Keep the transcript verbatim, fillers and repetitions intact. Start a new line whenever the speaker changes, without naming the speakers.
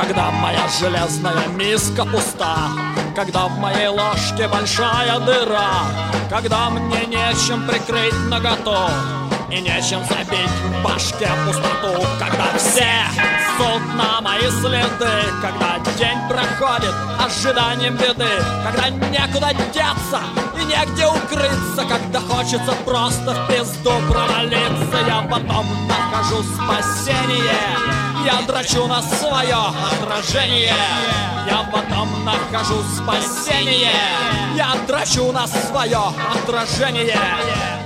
когда моя железная миска пуста, когда в моей ложке большая дыра, когда мне нечем прикрыть наготу и нечем забить в башке пустоту, когда все суд на мои следы, когда день проходит ожиданием беды, когда некуда деться и негде укрыться, когда хочется просто в пизду провалиться, я потом нахожу спасение, я дрочу на свое отражение. Я потом нахожу спасение, я дрочу на свое отражение.